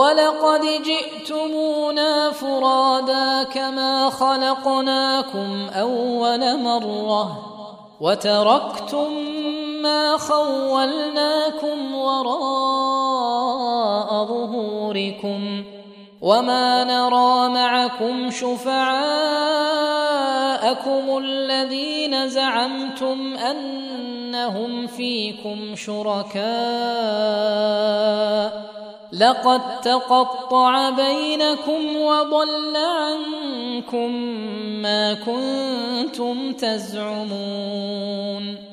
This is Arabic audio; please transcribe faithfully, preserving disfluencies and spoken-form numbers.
ولقد جئتمونا فرادا كما خلقناكم أول مرة وتركتم ما خولناكم وراء ظهوركم وما نرى معكم شفعاءكم الذين زعمتم أنهم فيكم شركاء لقد تقطع بينكم وضل عنكم ما كنتم تزعمون